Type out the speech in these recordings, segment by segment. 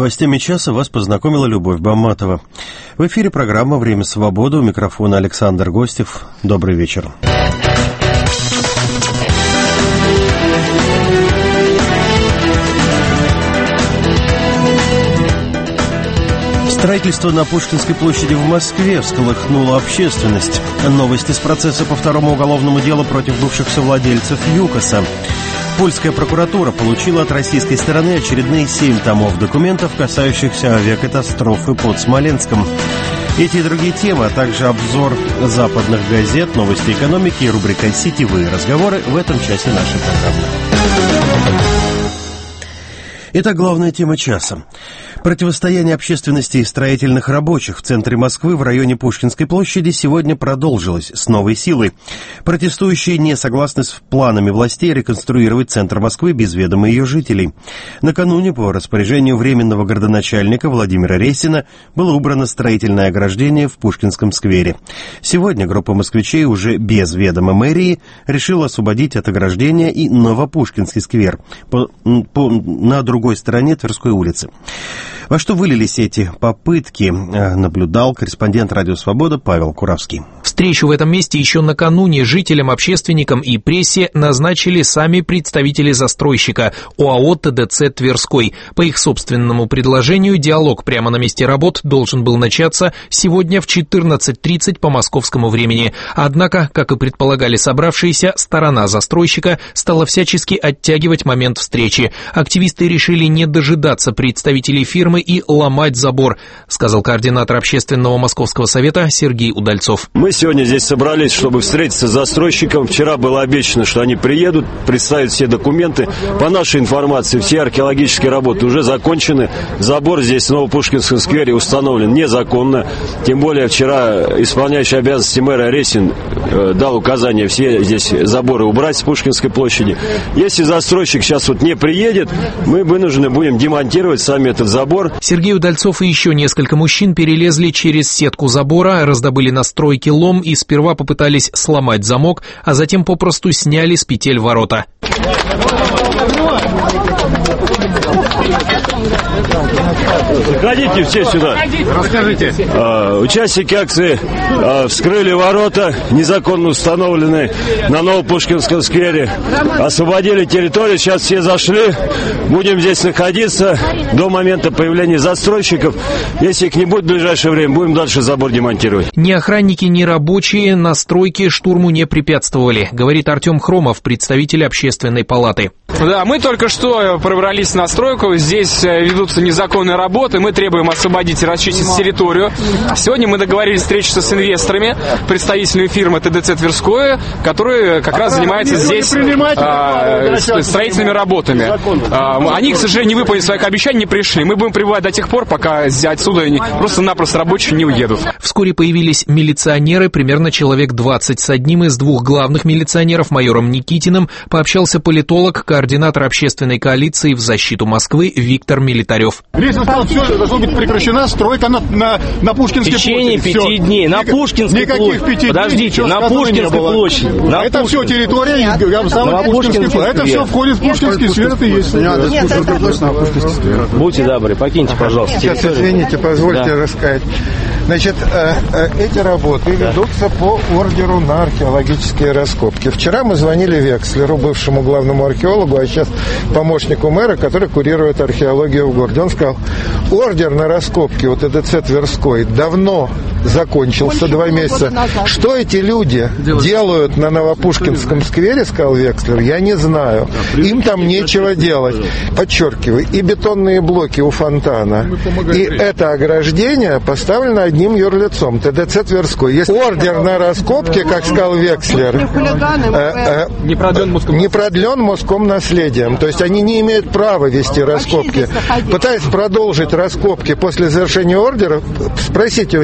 новостями часа вас познакомила Любовь Бамматова. В эфире программа «Время свободы». У микрофона Александр Гостев. Добрый вечер. Строительство на Пушкинской площади в Москве всколыхнуло общественность. Новости с процесса по второму уголовному делу против бывших совладельцев ЮКОСа. Польская прокуратура получила от российской стороны очередные 7 томов документов, касающихся авиакатастрофы под Смоленском. Эти и другие темы, а также обзор западных газет, новости экономики и рубрика «Сетевые разговоры» в этом часе нашей программы. Итак, главная тема часа. Противостояние общественности и строительных рабочих в центре Москвы в районе Пушкинской площади сегодня продолжилось с новой силой. Протестующие не согласны с планами властей реконструировать центр Москвы без ведома ее жителей. Накануне по распоряжению временного градоначальника Владимира Ресина было убрано строительное ограждение в Пушкинском сквере. Сегодня группа москвичей уже без ведома мэрии решила освободить от ограждения и Новопушкинский сквер на другой стороне Тверской улицы. Во что вылились эти попытки, наблюдал корреспондент «Радио Свобода» Павел Куравский. Встречу в этом месте еще накануне жителям, общественникам и прессе назначили сами представители застройщика ОАО «ТДЦ Тверской». По их собственному предложению диалог прямо на месте работ должен был начаться сегодня в 14:30 по московскому времени. Однако, как и предполагали собравшиеся, сторона застройщика стала всячески оттягивать момент встречи. Активисты решили не дожидаться представителей фирмы и ломать забор, сказал координатор общественного московского совета Сергей Удальцов. Мы сегодня здесь собрались, чтобы встретиться с застройщиком. Вчера было обещано, что они приедут, представят все документы. По нашей информации, все археологические работы уже закончены. Забор здесь в Новопушкинском сквере установлен незаконно. Тем более вчера исполняющий обязанности мэра Ресин дал указание все здесь заборы убрать с Пушкинской площади. Если застройщик сейчас не приедет, мы вынуждены будем демонтировать сами этот забор. Сергей Удальцов и еще несколько мужчин перелезли через сетку забора, раздобыли на стройке лом и сперва попытались сломать замок, а затем попросту сняли с петель ворота. Заходите все сюда. Расскажите. Участники акции вскрыли ворота, незаконно установленные на Новопушкинском сквере. Освободили территорию, сейчас все зашли. Будем здесь находиться до момента появления застройщиков. Если их не будет в ближайшее время, будем дальше забор демонтировать. Ни охранники, ни рабочие на стройке штурму не препятствовали, говорит Артем Хромов, представитель общественной палаты. Да, мы только что пробрались на стройку. Здесь ведутся незаконные работы. Мы требуем освободить и расчистить территорию. Сегодня мы договорились встретиться с инвесторами, представителями фирмы ТДЦ Тверское, которая как раз занимается здесь строительными работами. Они, к сожалению, не выполнили своих обещаний, не пришли. Мы будем пребывать до тех пор, пока отсюда просто-напросто рабочие не уедут. Вскоре появились милиционеры, примерно человек 20. С одним из двух главных милиционеров, майором Никитиным, пообщался политолог, координатор общественной коалиции в защиту Москвы Виктор Милитарев. Речь сказал, все, должна быть прекращена стройка на Пушкинской площади. В течение 5 дней на Пушкинской площади. Никаких 5 дней. Подождите, на Пушкинской площади. Это все территория, это все входит в Пушкинский сквер, это и есть. Будьте добры, покиньте, пожалуйста, территорию. Сейчас, извините, позвольте рассказать. Значит, эти работы ведутся по ордеру на археологические раскопки. Вчера мы звонили Векслеру, бывшему главному археологу, а сейчас помощнику мэра, который курирует археологию в городе. Он сказал, ордер на раскопки у ТДЦ Тверской давно закончился, 2 месяца. Что эти люди делают на Новопушкинском сквере, сказал Векслер, я не знаю. Им там нечего делать. Подчеркиваю, и бетонные блоки у фонтана, и это ограждение поставлено одним юрлицом, ТДЦ Тверской. Есть ордер на раскопки, как сказал Векслер, не продлен Москомнаследием. То есть они не имеют права вести раскопки. Пытаясь продолжить раскопки после завершения ордера, спросите у них, предъявили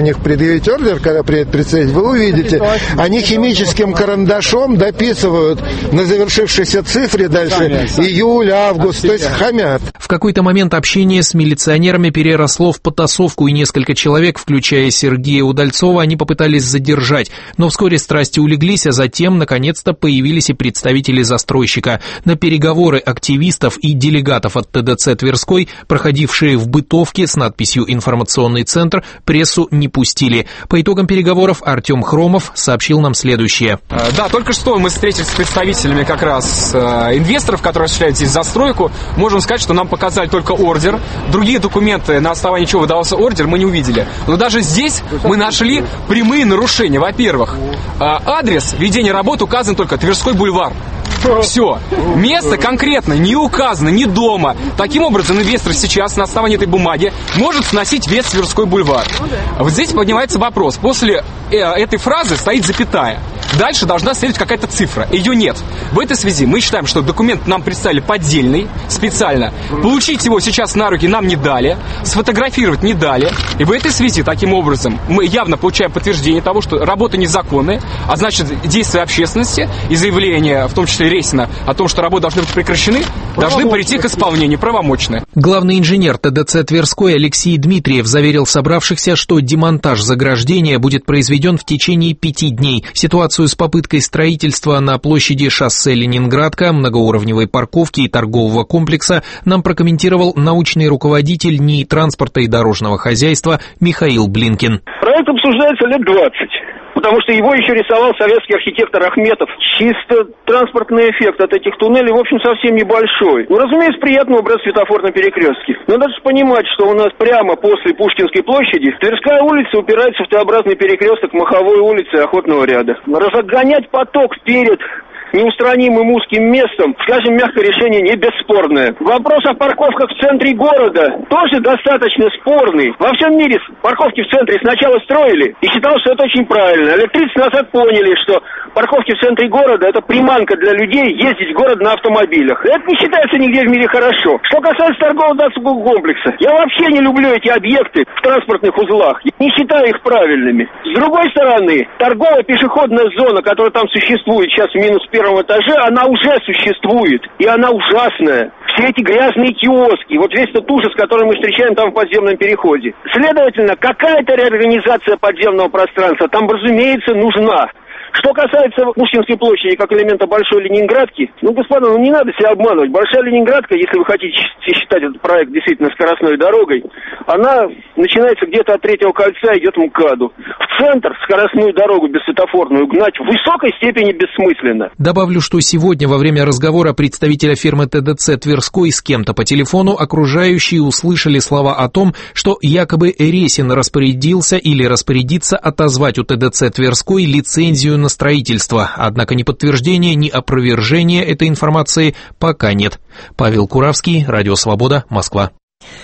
предъявите ордер, когда приедет представитель, вы увидите, они химическим карандашом дописывают на завершившейся цифре дальше июль, август, то есть хамят. В какой-то момент общение с милиционерами переросло в потасовку, и несколько человек, включая Сергея Удальцова, они попытались задержать. Но вскоре страсти улеглись, а затем, наконец-то, появились и представители застройщика. На переговоры активистов и делегатов от ТДЦ Тверской, проходившие в бытовке с надписью «Информационный центр», прессу не пустили. По итогам переговоров Артем Хромов сообщил нам следующее. Да, только что мы встретились с представителями как раз инвесторов, которые осуществляют здесь застройку. Можем сказать, что нам показали только ордер. Другие документы, на основании чего выдавался ордер, мы не увидели. Но даже здесь мы нашли прямые нарушения. Во-первых, адрес ведения работы указан только Тверской бульвар. Все. Место конкретно не указано, ни дома. Таким образом, инвестор сейчас на основании этой бумаги может сносить весь Тверской бульвар. Вот здесь поднимается вопрос. После этой фразы стоит запятая. Дальше должна следовать какая-то цифра. Ее нет. В этой связи мы считаем, что документ нам представили поддельный, специально. Получить его сейчас на руки нам не дали, сфотографировать не дали. И в этой связи, таким образом, мы явно получаем подтверждение того, что работы незаконные, а значит, действия общественности и заявления, в том числе Ресина, о том, что работы должны быть прекращены, должны перейти к исполнению, правомочны. Главный инженер ТДЦ Тверской Алексей Дмитриев заверил собравшихся, что демонтаж заграждения будет произведен в течение 5 дней. Ситуацию с попыткой строительства на площади шоссе Ленинградка, многоуровневой парковки и торгового комплекса нам прокомментировал научный руководитель НИИ транспорта и дорожного хозяйства Михаил Блинкин. Проект обсуждается лет 20. Потому что его еще рисовал советский архитектор Ахметов. Чисто транспортный эффект от этих туннелей, в общем, совсем небольшой. Ну, разумеется, приятно убрать светофор на перекрестке. Но надо же понимать, что у нас прямо после Пушкинской площади Тверская улица упирается в Т-образный перекресток Маховой улицы и Охотного ряда. Разгонять поток перед неустранимым узким местом, скажем мягко, решение не бесспорное. Вопрос о парковках в центре города тоже достаточно спорный. Во всем мире парковки в центре сначала строили и считалось, что это очень правильно. Лет 30 назад поняли, что парковки в центре города — это приманка для людей ездить в город на автомобилях. Это не считается нигде в мире хорошо. Что касается торгово-досугового комплекса, я вообще не люблю эти объекты в транспортных узлах. Не считаю их правильными. С другой стороны, торговая пешеходная зона, которая там существует сейчас в минус первом этаже, она уже существует, и она ужасная. Все эти грязные киоски, вот весь этот ужас, который мы встречаем там в подземном переходе. Следовательно, какая-то реорганизация подземного пространства там, разумеется, нужна. Что касается Пушкинской площади как элемента Большой Ленинградки, господа, не надо себя обманывать. Большая Ленинградка, если вы хотите считать этот проект действительно скоростной дорогой, она начинается где-то от Третьего кольца, идет в МКАДу. В центр скоростную дорогу бессветофорную гнать в высокой степени бессмысленно. Добавлю, что сегодня во время разговора представителя фирмы ТДЦ Тверской с кем-то по телефону окружающие услышали слова о том, что якобы Ресин распорядился или распорядится отозвать у ТДЦ Тверской лицензию на строительство, однако ни подтверждения, ни опровержения этой информации пока нет. Павел Куравский, Радио Свобода, Москва.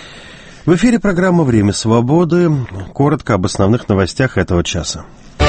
В эфире программа «Время свободы». Коротко об основных новостях этого часа.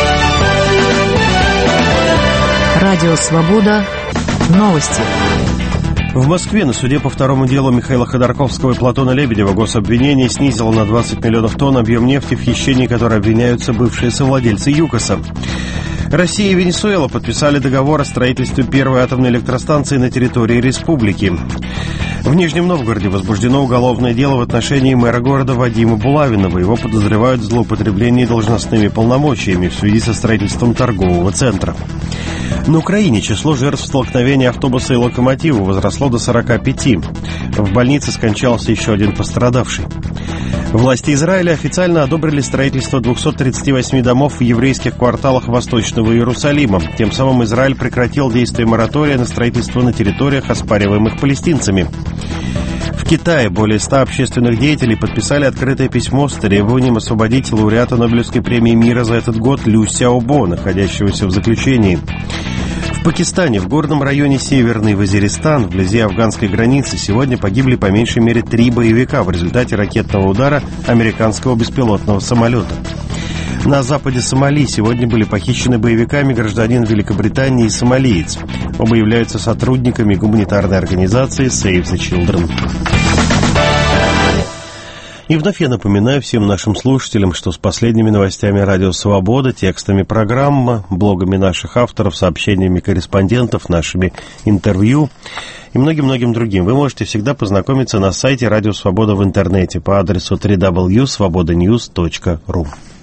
Радио Свобода. Новости. В Москве на суде по второму делу Михаила Ходорковского и Платона Лебедева гособвинение снизило на 20 миллионов тонн объем нефти, в хищении которой обвиняются бывшие совладельцы ЮКОСа. Россия и Венесуэла подписали договор о строительстве первой атомной электростанции на территории республики. В Нижнем Новгороде возбуждено уголовное дело в отношении мэра города Вадима Булавинова. Его подозревают в злоупотреблении должностными полномочиями в связи со строительством торгового центра. На Украине число жертв столкновения автобуса и локомотива возросло до 45. В больнице скончался еще один пострадавший. Власти Израиля официально одобрили строительство 238 домов в еврейских кварталах Восточного Иерусалима. Тем самым Израиль прекратил действие моратория на строительство на территориях, оспариваемых палестинцами. В Китае более 100 общественных деятелей подписали открытое письмо с требованием освободить лауреата Нобелевской премии мира за этот год Лю Сяобо, находящегося в заключении. В Пакистане, в горном районе Северный Вазиристан, вблизи афганской границы, сегодня погибли по меньшей мере 3 боевика в результате ракетного удара американского беспилотного самолета. На западе Сомали сегодня были похищены боевиками гражданин Великобритании и сомалиец. Оба являются сотрудниками гуманитарной организации Save the Children. И вновь я напоминаю всем нашим слушателям, что с последними новостями «Радио Свобода», текстами программы, блогами наших авторов, сообщениями корреспондентов, нашими интервью и многим-многим другим вы можете всегда познакомиться на сайте «Радио Свобода» в интернете по адресу www.svobodanews.ru.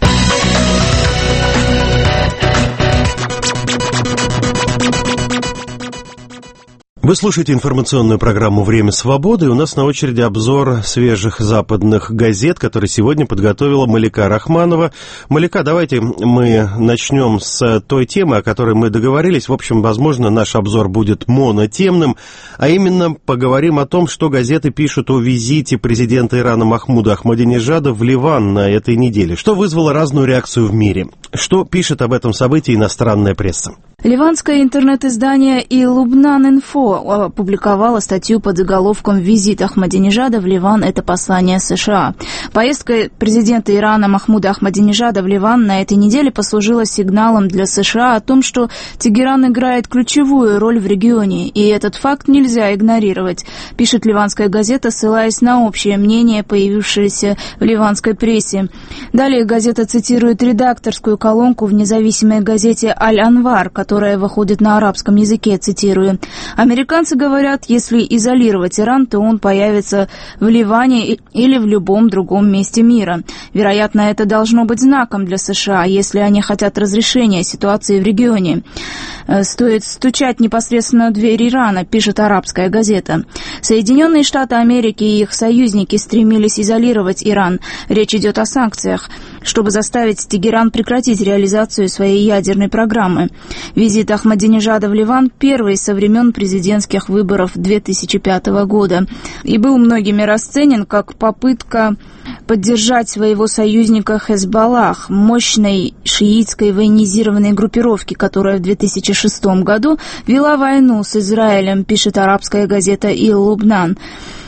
Вы слушаете информационную программу «Время свободы», и у нас на очереди обзор свежих западных газет, который сегодня подготовила Малика Рахманова. Малика, давайте мы начнем с той темы, о которой мы договорились. В общем, возможно, наш обзор будет монотемным, а именно поговорим о том, что газеты пишут о визите президента Ирана Махмуда Ахмадинежада в Ливан на этой неделе, что вызвало разную реакцию в мире. Что пишет об этом событии иностранная пресса? Ливанское интернет-издание «Лубнан-Инфо» опубликовало статью под заголовком «Визит Ахмадинежада в Ливан – это послание США». Поездка президента Ирана Махмуда Ахмадинежада в Ливан на этой неделе послужила сигналом для США о том, что Тегеран играет ключевую роль в регионе, и этот факт нельзя игнорировать, пишет ливанская газета, ссылаясь на общее мнение, появившееся в ливанской прессе. Далее газета цитирует редакторскую колонку в независимой газете «Аль-Анвар», которая выходит на арабском языке, цитирую. «Американцы говорят, если изолировать Иран, то он появится в Ливане или в любом другом месте мира. Вероятно, это должно быть знаком для США, если они хотят разрешения ситуации в регионе. Стоит стучать непосредственно в дверь Ирана», пишет арабская газета. Соединенные Штаты Америки и их союзники стремились изолировать Иран. Речь идет о санкциях, чтобы заставить Тегеран прекратить реализацию своей ядерной программы. Визит Ахмадинежада в Ливан первый со времен президентских выборов 2005 года и был многими расценен как попытка поддержать своего союзника Хезболлах, мощной шиитской военизированной группировки, которая в 2006 году вела войну с Израилем, пишет арабская газета «Ил-Лубнан».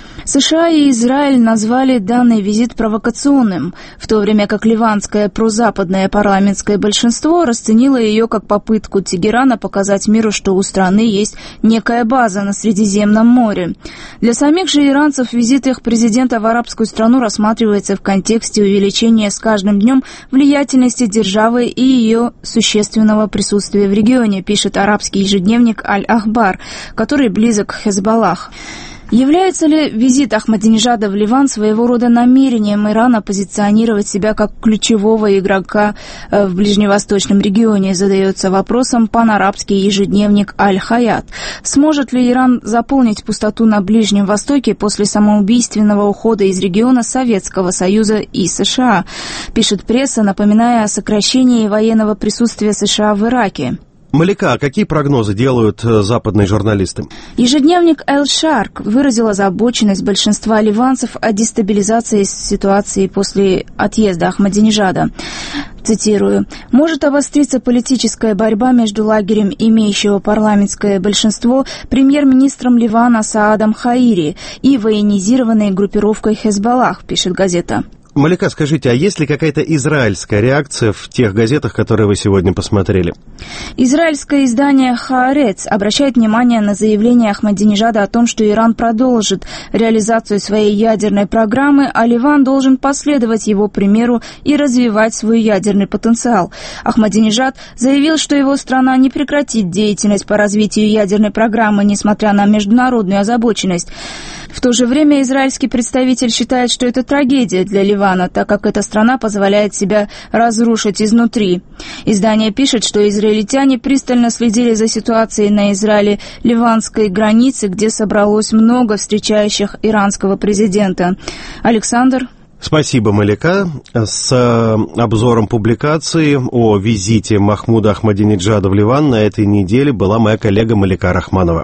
США и Израиль назвали данный визит провокационным, в то время как ливанское прозападное парламентское большинство расценило ее как попытку Тегерана показать миру, что у страны есть некая база на Средиземном море. Для самих же иранцев визит их президента в арабскую страну рассматривается в контексте увеличения с каждым днем влиятельности державы и ее существенного присутствия в регионе, пишет арабский ежедневник «Аль-Ахбар», который близок к Хезболлах. Является ли визит Ахмадинежада в Ливан своего рода намерением Ирана позиционировать себя как ключевого игрока в ближневосточном регионе, задается вопросом панарабский ежедневник «Аль-Хаят». Сможет ли Иран заполнить пустоту на Ближнем Востоке после самоубийственного ухода из региона Советского Союза и США, пишет пресса, напоминая о сокращении военного присутствия США в Ираке. Малика, а какие прогнозы делают западные журналисты? Ежедневник «Эль-Шарк» выразил озабоченность большинства ливанцев о дестабилизации ситуации после отъезда Ахмадинежада. Цитирую: «Может обостриться политическая борьба между лагерем, имеющего парламентское большинство, премьер-министром Ливана Саадом Хаири и военизированной группировкой Хезболлах», пишет газета. Малика, скажите, а есть ли какая-то израильская реакция в тех газетах, которые вы сегодня посмотрели? Израильское издание «Хаарец» обращает внимание на заявление Ахмадинежада о том, что Иран продолжит реализацию своей ядерной программы, а Ливан должен последовать его примеру и развивать свой ядерный потенциал. Ахмадинежад заявил, что его страна не прекратит деятельность по развитию ядерной программы, несмотря на международную озабоченность. В то же время израильский представитель считает, что это трагедия для Ливана, так как эта страна позволяет себя разрушить изнутри. Издание пишет, что израильтяне пристально следили за ситуацией на Израиле-ливанской границе, где собралось много встречающих иранского президента. Александр. Спасибо, Малика. С обзором публикации о визите Махмуда Ахмадинеджада в Ливан на этой неделе была моя коллега Малика Рахманова.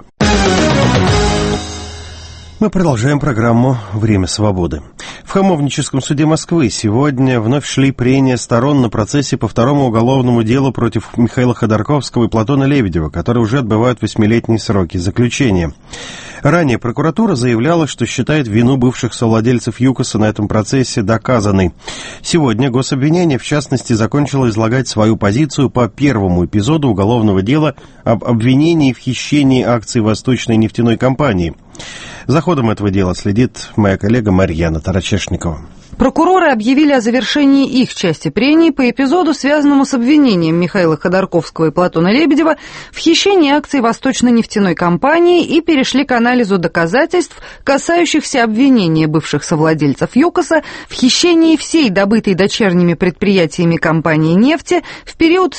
Мы продолжаем программу «Время свободы». В Хамовническом суде Москвы сегодня вновь шли прения сторон на процессе по второму уголовному делу против Михаила Ходорковского и Платона Лебедева, которые уже отбывают 8-летние сроки заключения. Ранее прокуратура заявляла, что считает вину бывших совладельцев ЮКОСа на этом процессе доказанной. Сегодня гособвинение, в частности, закончило излагать свою позицию по первому эпизоду уголовного дела об обвинении в хищении акций Восточной нефтяной компании. За ходом этого дела следит моя коллега Марьяна Тарачешникова. Прокуроры объявили о завершении их части прений по эпизоду, связанному с обвинением Михаила Ходорковского и Платона Лебедева в хищении акций Восточно-нефтяной компании и перешли к анализу доказательств, касающихся обвинения бывших совладельцев ЮКОСа в хищении всей добытой дочерними предприятиями компании нефти в период с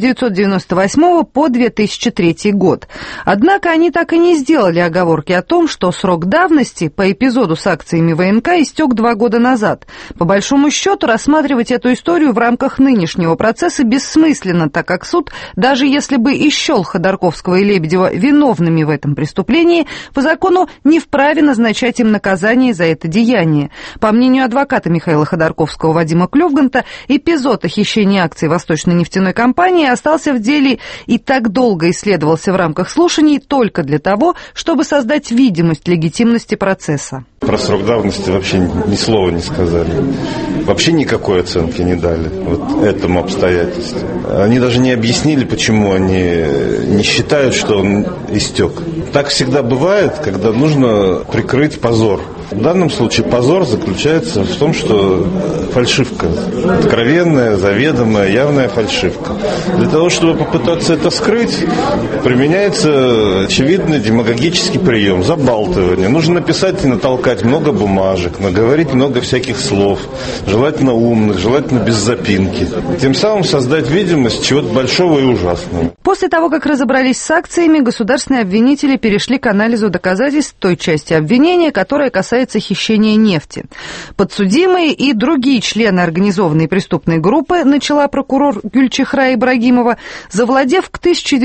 1998 по 2003 год. Однако они так и не сделали оговорки о том, что срок давности по эпизоду с акциями ВНК истек 2 года назад. По большому счету, рассматривать эту историю в рамках нынешнего процесса бессмысленно, так как суд, даже если бы и счел Ходорковского и Лебедева виновными в этом преступлении, по закону не вправе назначать им наказание за это деяние. По мнению адвоката Михаила Ходорковского Вадима Клювганта, эпизод о хищении акций Восточной нефтяной компании остался в деле и так долго исследовался в рамках слушаний только для того, чтобы создать видимость легитимности процесса. Про срок давности вообще ни слова не сказали. Вообще никакой оценки не дали вот этому обстоятельству. Они даже не объяснили, почему они не считают, что он истек. Так всегда бывает, когда нужно прикрыть позор. В данном случае позор заключается в том, что фальшивка. Откровенная, заведомая, явная фальшивка. Для того, чтобы попытаться это скрыть, применяется очевидный демагогический прием – забалтывание. Нужно написать и натолкать много бумажек, наговорить много всяких слов, желательно умных, желательно без запинки. Тем самым создать видимость чего-то большого и ужасного. После того, как разобрались с акциями, государственные обвинители перешли к анализу доказательств той части обвинения, которая касается хищения нефти. Подсудимые и другие члены организованной преступной группы, начала прокурор Гюльчихра Ибрагимова, завладев к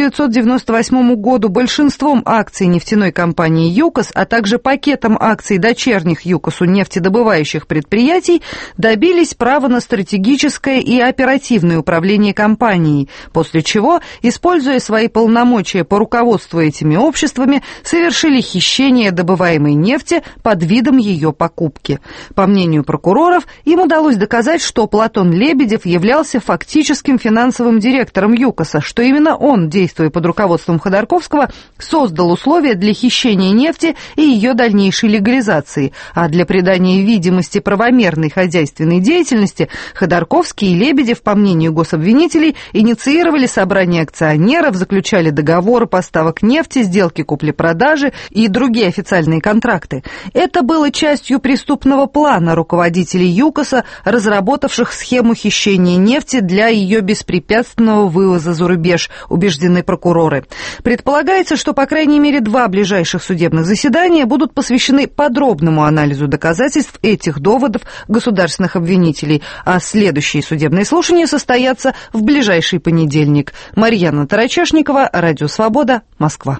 1998 году большинством акций нефтяной компании ЮКОС, а также пакетом акций дочерних ЮКОСу нефтедобывающих предприятий, добились права на стратегическое и оперативное управление компанией, после чего, используя свои полномочия по руководству этими обществами, совершили хищение добываемой нефти под видом ее покупки. По мнению прокуроров, им удалось доказать, что Платон Лебедев являлся фактическим финансовым директором ЮКОСа, что именно он, действуя под руководством Ходорковского, создал условия для хищения нефти и ее дальнейшей легализации, а для придания видимости правомерной хозяйственной деятельности Ходорковский и Лебедев, по мнению гособвинителей, инициировали собрание акционеров, заключали договоры поставок нефти, сделки купли-продажи и другие официальные контракты. Это было частью преступного плана руководителей ЮКОСа, разработавших схему хищения нефти для ее беспрепятственного вывоза за рубеж, убеждены прокуроры. Предполагается, что по крайней мере 2 ближайших судебных заседания будут посвящены подробному анализу доказательств этих доводов государственных обвинителей, а следующие судебные слушания состоятся в ближайший понедельник. Марьяна Тарачешникова, Радио Свобода, Москва.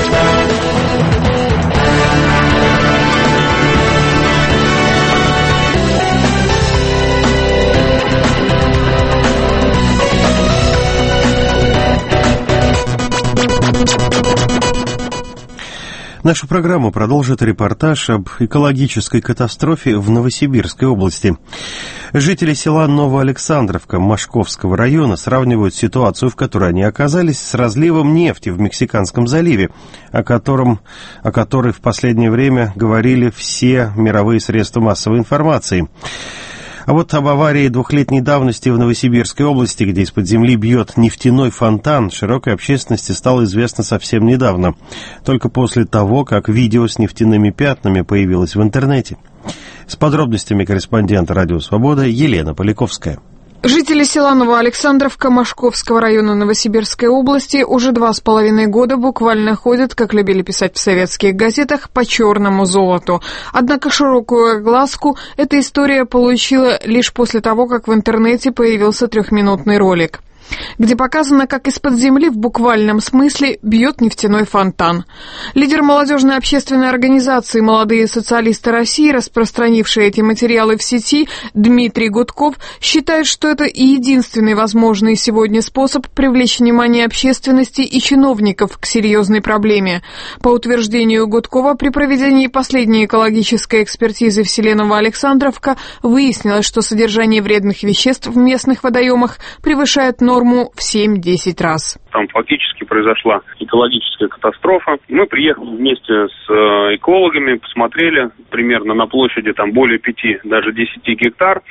Нашу программу продолжит репортаж об экологической катастрофе в Новосибирской области. Жители села Новоалександровка Машковского района сравнивают ситуацию, в которой они оказались, с разливом нефти в Мексиканском заливе, о которой в последнее время говорили все мировые средства массовой информации. А вот об аварии 2-летней давности в Новосибирской области, где из-под земли бьет нефтяной фонтан, широкой общественности стало известно совсем недавно, только после того, как видео с нефтяными пятнами появилось в интернете. С подробностями корреспондент «Радио Свобода» Елена Поляковская. Жители села Новоалександровка Машковского района Новосибирской области уже 2,5 года буквально ходят, как любили писать в советских газетах, по черному золоту. Однако широкую огласку эта история получила лишь после того, как в интернете появился 3-минутный ролик, где показано, как из-под земли в буквальном смысле бьет нефтяной фонтан. Лидер молодежной общественной организации «Молодые социалисты России», распространивший эти материалы в сети, Дмитрий Гудков, считает, что это единственный возможный сегодня способ привлечь внимание общественности и чиновников к серьезной проблеме. По утверждению Гудкова, при проведении последней экологической экспертизы в селе Новоалександровка выяснилось, что содержание вредных веществ в местных водоемах превышает норму в 7-10 раз. Там фактически произошла экологическая катастрофа. Мы приехали вместе с экологами, посмотрели примерно на площади там более 5, даже 10 гектар.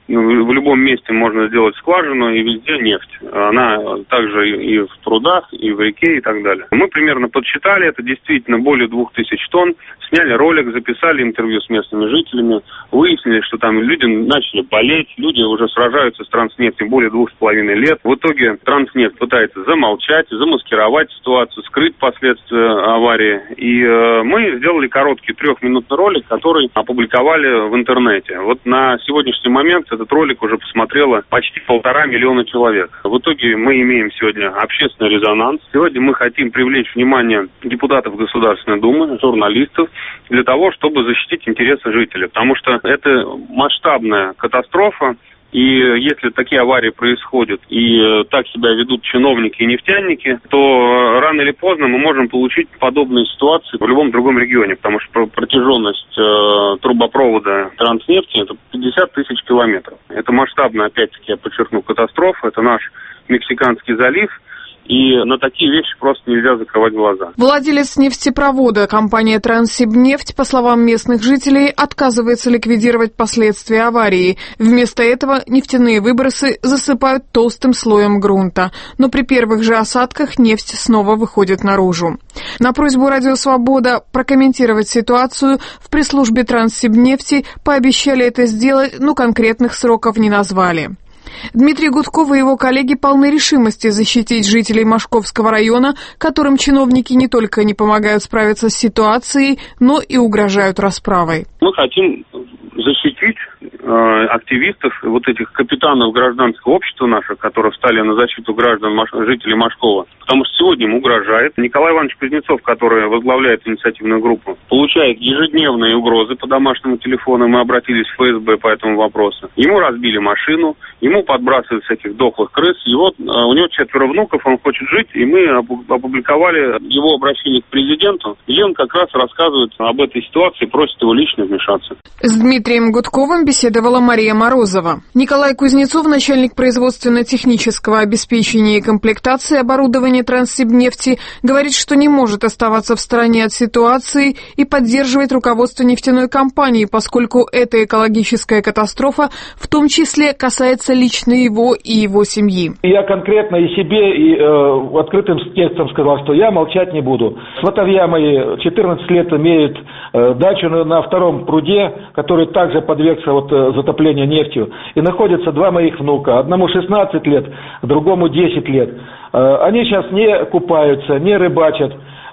В любом месте можно сделать скважину, и везде нефть. Она также и в прудах, и в реке, и так далее. Мы примерно подсчитали, это действительно более 2000 тонн. Сняли ролик, записали интервью с местными жителями, выяснили, что там люди начали болеть, люди уже сражаются с Транснефтью более 2,5 лет. В итоге Транснефть пытается замолчать, замаскировать ситуацию, скрыть последствия аварии. И мы сделали короткий 3-минутный ролик, который опубликовали в интернете. Вот на сегодняшний момент этот ролик уже посмотрело почти 1,5 миллиона человек. В итоге мы имеем сегодня общественный резонанс. Сегодня мы хотим привлечь внимание депутатов Государственной Думы, журналистов, для того, чтобы защитить интересы жителей. Потому что это масштабная катастрофа. И если такие аварии происходят и так себя ведут чиновники и нефтяники, то рано или поздно мы можем получить подобные ситуации в любом другом регионе, потому что протяженность трубопровода Транснефти — это 50 тысяч километров. Это масштабная, опять-таки, я подчеркну, катастрофа. Это наш Мексиканский залив. И на такие вещи просто нельзя закрывать глаза. Владелец нефтепровода, компания «Транссибнефть», по словам местных жителей, отказывается ликвидировать последствия аварии. Вместо этого нефтяные выбросы засыпают толстым слоем грунта. Но при первых же осадках нефть снова выходит наружу. На просьбу «Радио Свобода» прокомментировать ситуацию в пресс-службе «Транссибнефти» пообещали это сделать, но конкретных сроков не назвали. Дмитрий Гудков и его коллеги полны решимости защитить жителей Мошковского района, которым чиновники не только не помогают справиться с ситуацией, но и угрожают расправой. Мы хотим защитить активистов, вот этих капитанов гражданского общества наших, которые встали на защиту граждан, жителей Мошкова. Потому что сегодня им угрожает. Николай Иванович Кузнецов, который возглавляет инициативную группу, получает ежедневные угрозы по домашнему телефону. Мы обратились в ФСБ по этому вопросу. Ему разбили машину, ему подбрасывают всяких дохлых крыс. И вот у него 4 внуков, он хочет жить, и мы опубликовали его обращение к президенту, где он как раз рассказывает об этой ситуации, просит его лично вмешаться. С Дмитрием Гудковым беседовала Мария Морозова. Николай Кузнецов, начальник производственно-технического обеспечения и комплектации оборудования Транссибнефти, говорит, что не может оставаться в стороне от ситуации и поддерживает руководство нефтяной компании, поскольку эта экологическая катастрофа в том числе касается лично его и его семьи. Я конкретно и себе, и открытым текстом сказал, что я молчать не буду. Сватовья мои 14 лет имеют дачу на втором пруде, который также подвергся затоплению нефтью. И находятся 2 моих внука. Одному 16 лет, другому 10 лет. Они сейчас не купаются, не рыбачат.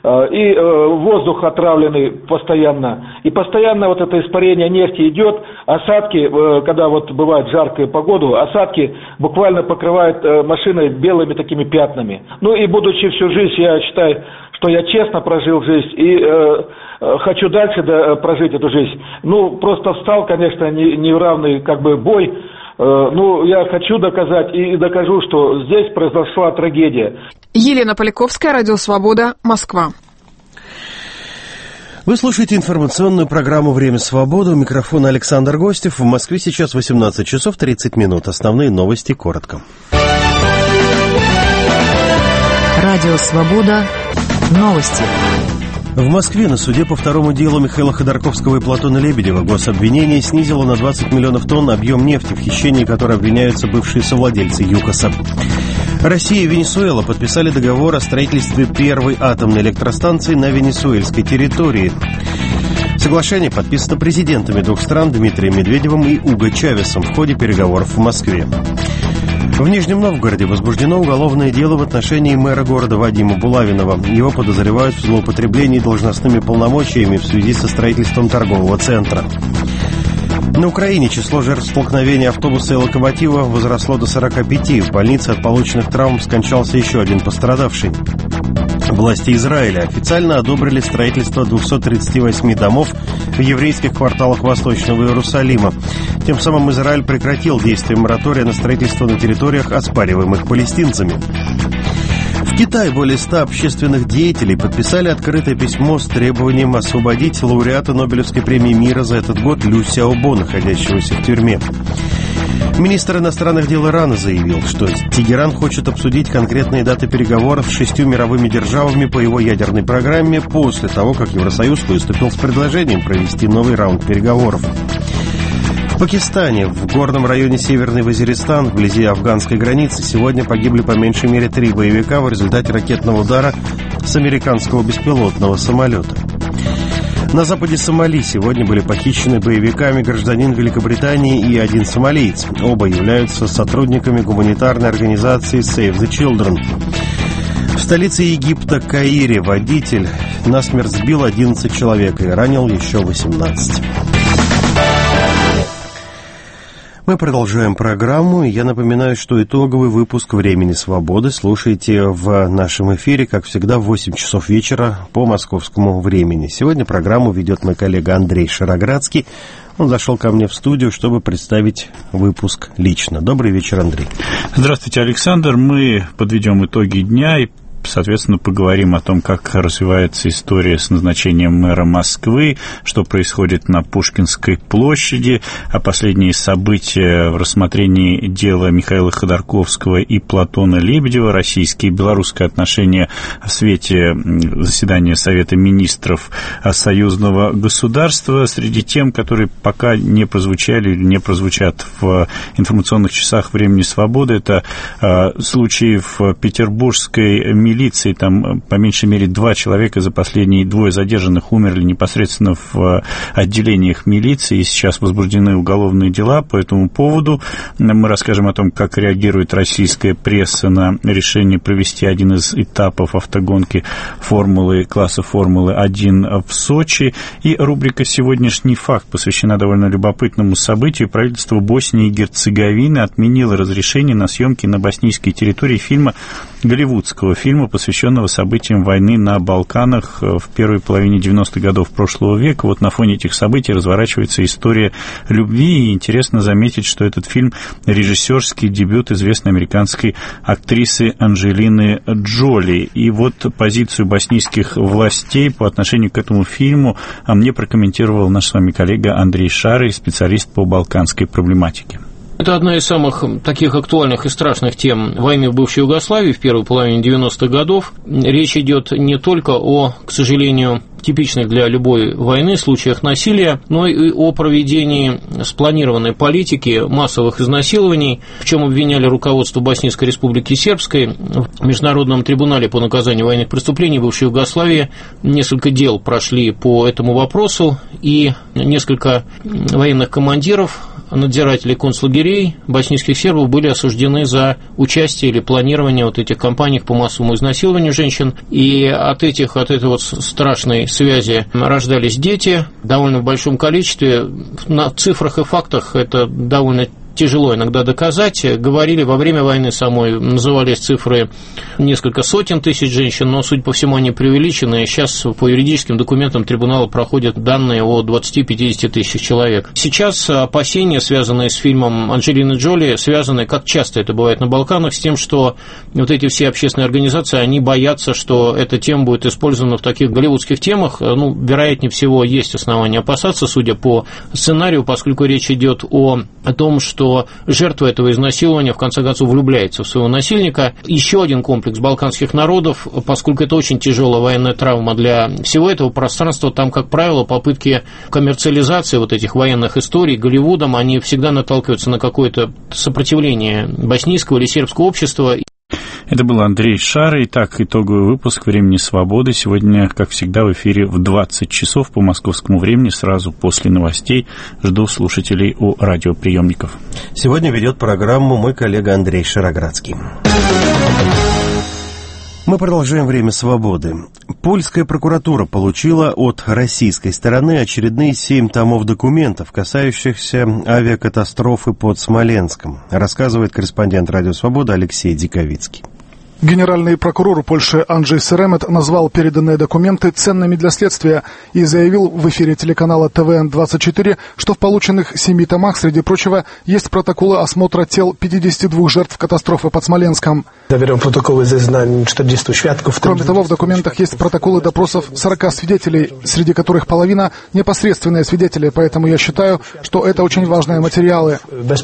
И воздух отравленный постоянно. И постоянно вот это испарение нефти идет. Осадки, когда вот бывает жаркая погода, осадки буквально покрывают машины белыми такими пятнами. Ну и будучи всю жизнь, я считаю, что я честно прожил жизнь и хочу дальше прожить эту жизнь. Ну, просто встал, конечно, не в равный бой. Я хочу доказать и докажу, что здесь произошла трагедия. Елена Поляковская, Радио Свобода, Москва. Вы слушаете информационную программу «Время свободы». У микрофона Александр Гостев. В Москве сейчас 18 часов 30 минут. Основные новости коротко. Радио Свобода. Новости. В Москве на суде по второму делу Михаила Ходорковского и Платона Лебедева гособвинение снизило на 20 миллионов тонн объем нефти, в хищении которой обвиняются бывшие совладельцы ЮКОСа. Россия и Венесуэла подписали договор о строительстве первой атомной электростанции на венесуэльской территории. Соглашение подписано президентами двух стран Дмитрием Медведевым и Уго Чавесом в ходе переговоров в Москве. В Нижнем Новгороде возбуждено уголовное дело в отношении мэра города Вадима Булавинова. Его подозревают в злоупотреблении должностными полномочиями в связи со строительством торгового центра. На Украине число жертв столкновения автобуса и локомотива возросло до 45. В больнице от полученных травм скончался еще один пострадавший. Власти Израиля официально одобрили строительство 238 домов в еврейских кварталах Восточного Иерусалима. Тем самым Израиль прекратил действие моратория на строительство на территориях, оспариваемых палестинцами. В Китае более 100 общественных деятелей подписали открытое письмо с требованием освободить лауреата Нобелевской премии мира за этот год Лю Сяобо, находящегося в тюрьме. Министр иностранных дел Ирана заявил, что Тегеран хочет обсудить конкретные даты переговоров с 6 мировыми державами по его ядерной программе после того, как Евросоюз выступил с предложением провести новый раунд переговоров. В Пакистане, в горном районе Северный Вазиристан, вблизи афганской границы, сегодня погибли по меньшей мере 3 боевика в результате ракетного удара с американского беспилотного самолета. На западе Сомали сегодня были похищены боевиками гражданин Великобритании и один сомалиец. Оба являются сотрудниками гуманитарной организации Save the Children. В столице Египта Каире водитель насмерть сбил 11 человек и ранил еще 18. Мы продолжаем программу. Я напоминаю, что итоговый выпуск «Времени свободы» слушайте в нашем эфире, как всегда, в 8 часов вечера по московскому времени. Сегодня программу ведет мой коллега Андрей Шароградский. Он зашел ко мне в студию, чтобы представить выпуск лично. Добрый вечер, Андрей. Здравствуйте, Александр. Мы подведем итоги дня и, соответственно, поговорим о том, как развивается история с назначением мэра Москвы, что происходит на Пушкинской площади, а последние события в рассмотрении дела Михаила Ходорковского и Платона Лебедева, российские и белорусские отношения в свете заседания Совета министров союзного государства. Среди тем, которые пока не прозвучали или не прозвучат в информационных часах «Времени свободы», это случаи в петербургской милиции. Там по меньшей мере 2 человека за последние 2 задержанных умерли непосредственно в отделениях милиции, и сейчас возбуждены уголовные дела по этому поводу. Мы расскажем о том, как реагирует российская пресса на решение провести один из этапов автогонки класса Формулы-1 в Сочи. И рубрика «Сегодняшний факт» посвящена довольно любопытному событию. Правительство Боснии и Герцеговины отменило разрешение на съемки на боснийской территории голливудского фильма, посвященного событиям войны на Балканах в первой половине 90-х годов прошлого века. Вот на фоне этих событий разворачивается история любви, и интересно заметить, что этот фильм — режиссерский дебют известной американской актрисы Анджелины Джоли. И вот позицию боснийских властей по отношению к этому фильму мне прокомментировал наш с вами коллега Андрей Шарый, специалист по балканской проблематике. Это одна из самых таких актуальных и страшных тем войны в бывшей Югославии в первой половине 90-х годов. Речь идет не только о, к сожалению, типичных для любой войны случаях насилия, но и о проведении спланированной политики массовых изнасилований, в чем обвиняли руководство Боснийской республики Сербской. В Международном трибунале по наказанию военных преступлений бывшей Югославии несколько дел прошли по этому вопросу, и несколько военных командиров, надзиратели концлагерей боснийских сербов были осуждены за участие или планирование вот этих кампаний по массовому изнасилованию женщин. И от этой вот страшной связи рождались дети довольно в большом количестве. На цифрах и фактах это довольно тяжело иногда доказать. Говорили во время войны самой, назывались цифры несколько сотен тысяч женщин, но, судя по всему, они преувеличены. Сейчас по юридическим документам трибунала проходят данные о 20-50 тысяч человек. Сейчас опасения, связанные с фильмом Анджелины Джоли, связаны, как часто это бывает на Балканах, с тем, что вот эти все общественные организации, они боятся, что эта тема будет использована в таких голливудских темах. Вероятнее всего, есть основания опасаться, судя по сценарию, поскольку речь идет о том, что жертва этого изнасилования в конце концов влюбляется в своего насильника. Еще один комплекс балканских народов, поскольку это очень тяжелая военная травма для всего этого пространства, там, как правило, попытки коммерциализации вот этих военных историй Голливудом, они всегда наталкиваются на какое-то сопротивление боснийского или сербского общества. Это был Андрей Шарый. Итак, итоговый выпуск «Времени свободы». Сегодня, как всегда, в эфире в 20 часов по московскому времени, сразу после новостей. Жду слушателей у радиоприемников. Сегодня ведет программу мой коллега Андрей Шароградский. Мы продолжаем «Время свободы». Польская прокуратура получила от российской стороны очередные 7 томов документов, касающихся авиакатастрофы под Смоленском, рассказывает корреспондент «Радио Свобода» Алексей Диковицкий. Генеральный прокурор Польши Анджей Серемет назвал переданные документы ценными для следствия и заявил в эфире телеканала ТВН-24, что в полученных 7 томах, среди прочего, есть протоколы осмотра тел 52 жертв катастрофы под Смоленском. Кроме того, в документах есть протоколы допросов 40 свидетелей, среди которых половина непосредственные свидетели, поэтому я считаю, что это очень важные материалы.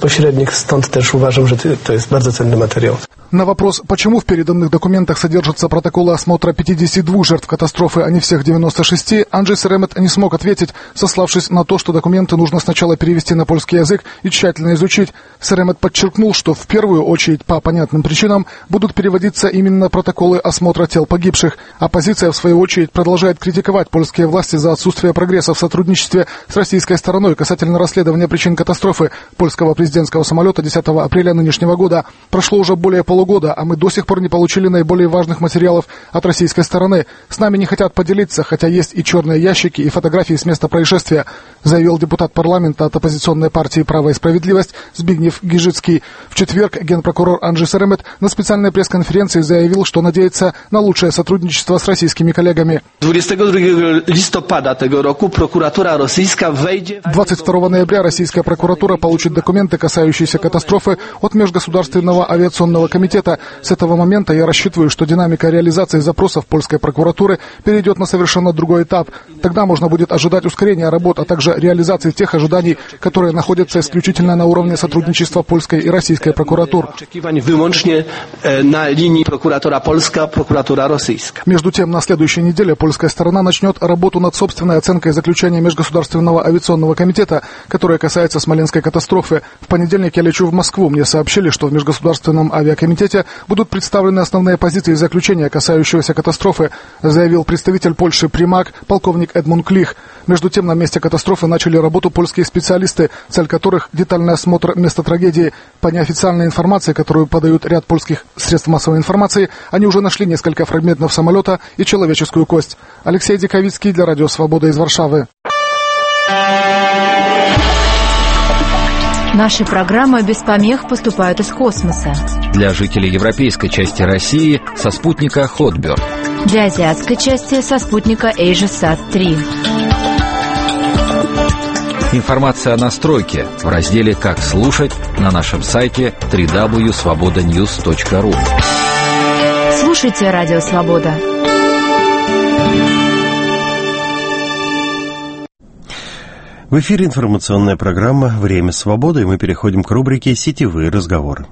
На вопрос, почему в переданных документах содержатся протоколы осмотра 52 жертв катастрофы, а не всех 96, Анджей Серемет не смог ответить, сославшись на то, что документы нужно сначала перевести на польский язык и тщательно изучить. Серемет подчеркнул, что в первую очередь по понятным причинам будут переводиться именно протоколы осмотра тел погибших. Оппозиция, в свою очередь, продолжает критиковать польские власти за отсутствие прогресса в сотрудничестве с российской стороной касательно расследования причин катастрофы польского президентского самолета 10 апреля нынешнего года. Прошло уже более полугода, а мы до сих пор не получили наиболее важных материалов от российской стороны. С нами не хотят поделиться, хотя есть и черные ящики, и фотографии с места происшествия, заявил депутат парламента от оппозиционной партии «Право и справедливость» Збигнев Гижицкий. В четверг генпрокурор Анджей Серемет на специальной пресс-конференции заявил, что надеется на лучшее сотрудничество с российскими коллегами. 22 ноября российская прокуратура получит документы, касающиеся катастрофы, от Межгосударственного авиационного комитета. С этого момента я рассчитываю, что динамика реализации запросов польской прокуратуры перейдет на совершенно другой этап. Тогда можно будет ожидать ускорения работ, а также реализации тех ожиданий, которые находятся исключительно на уровне сотрудничества польской и российской прокуратур. Между тем, на следующей неделе польская сторона начнет работу над собственной оценкой заключения Межгосударственного авиационного комитета, которое касается Смоленской катастрофы. В понедельник я лечу в Москву. Мне сообщили, что в Межгосударственном авиакомитете будут представлены основные позиции заключения, касающегося катастрофы, заявил представитель Польши Примак, полковник Эдмунд Клих. Между тем, на месте катастрофы начали работу польские специалисты, цель которых – детальный осмотр места трагедии. По неофициальной информации, которую подают ряд польских средств массовой информации, они уже нашли несколько фрагментов самолета и человеческую кость. Алексей Диковицкий для Радио Свобода из Варшавы. Наши программы без помех поступают из космоса. Для жителей европейской части России со спутника Hotbird. Для азиатской части со спутника AsiaSat-3. Информация о настройке в разделе «Как слушать» на нашем сайте www.svobodanews.ru. Слушайте Радио Свобода. В эфире информационная программа «Время свободы», и мы переходим к рубрике «Сетевые разговоры».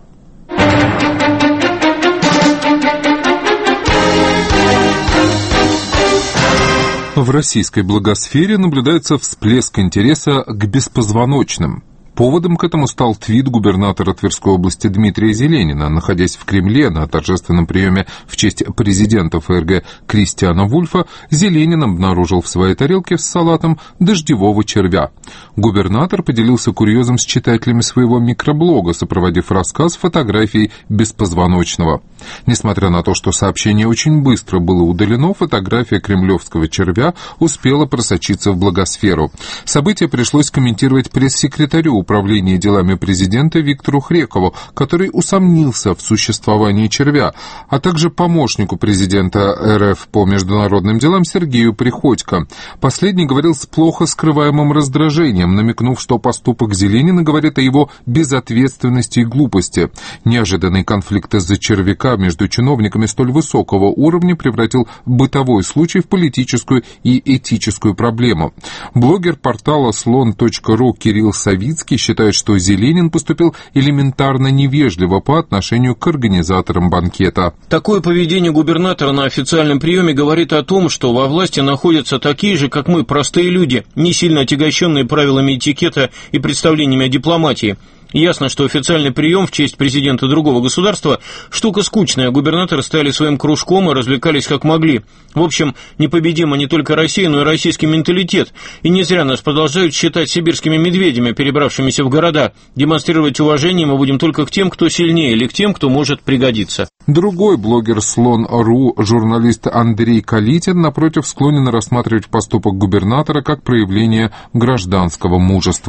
В российской блогосфере наблюдается всплеск интереса к беспозвоночным. Поводом к этому стал твит губернатора Тверской области Дмитрия Зеленина. Находясь в Кремле на торжественном приеме в честь президента ФРГ Кристиана Вульфа, Зеленин обнаружил в своей тарелке с салатом дождевого червя. Губернатор поделился курьезом с читателями своего микроблога, сопроводив рассказ фотографией беспозвоночного. Несмотря на то, что сообщение очень быстро было удалено, фотография кремлевского червя успела просочиться в блогосферу. Событие пришлось комментировать пресс-секретарю Управления делами президента Виктору Хрекову, который усомнился в существовании червя, а также помощнику президента РФ по международным делам Сергею Приходько. Последний говорил с плохо скрываемым раздражением, намекнув, что поступок Зеленина говорит о его безответственности и глупости. Неожиданный конфликт из-за червяка между чиновниками столь высокого уровня превратил бытовой случай в политическую и этическую проблему. Блогер портала slon.ru Кирилл Савицкий считает, что Зеленин поступил элементарно невежливо по отношению к организаторам банкета. Такое поведение губернатора на официальном приеме говорит о том, что во власти находятся такие же, как мы, простые люди, не сильно отягощенные правилами этикета и представлениями о дипломатии. Ясно, что официальный прием в честь президента другого государства – штука скучная, губернаторы стали своим кружком и развлекались как могли. В общем, непобедима не только Россия, но и российский менталитет. И не зря нас продолжают считать сибирскими медведями, перебравшимися в города. Демонстрировать уважение мы будем только к тем, кто сильнее, или к тем, кто может пригодиться. Другой блогер Слон.ру, журналист Андрей Калитин, напротив, склонен рассматривать поступок губернатора как проявление гражданского мужества.